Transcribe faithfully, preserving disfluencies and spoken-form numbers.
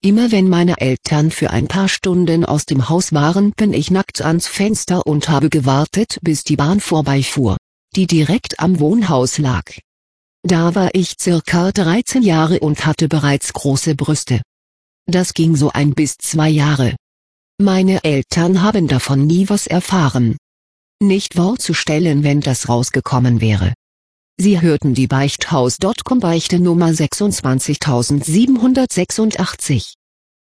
Immer wenn meine Eltern für ein paar Stunden aus dem Haus waren, bin ich nackt ans Fenster und habe gewartet, bis die Bahn vorbeifuhr, die direkt am Wohnhaus lag. Da war ich circa dreizehn Jahre und hatte bereits große Brüste. Das ging so ein bis zwei Jahre. Meine Eltern haben davon nie was erfahren. Nicht vorzustellen, wenn das rausgekommen wäre. Sie hörten die Beichthaus Punkt com Beichte Nummer sechsundzwanzigtausendsiebenhundertsechsundachtzig.